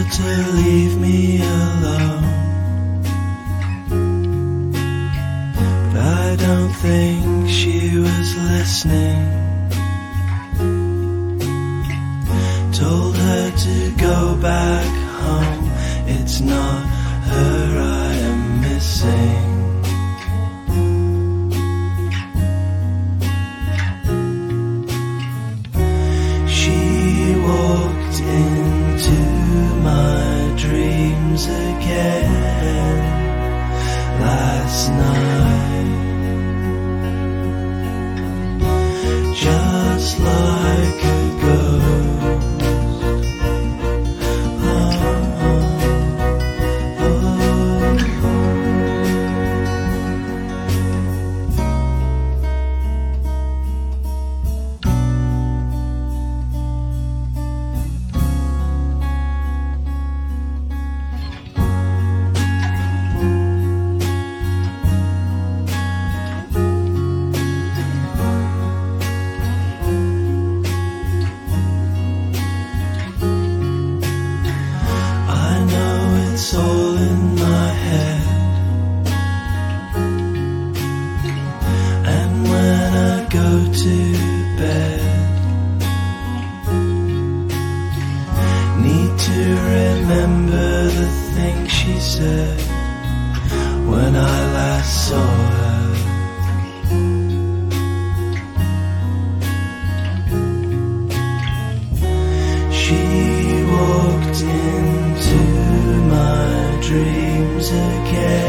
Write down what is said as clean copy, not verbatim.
her to leave me alone, but I don't think she was listening. Told her to go back home, it's not her I am missing. She walked into my dreams again last night, just like a ghost. It's all in my head, and when I go to bed, need to remember the things she said when I last saw her. She walked into my dreams again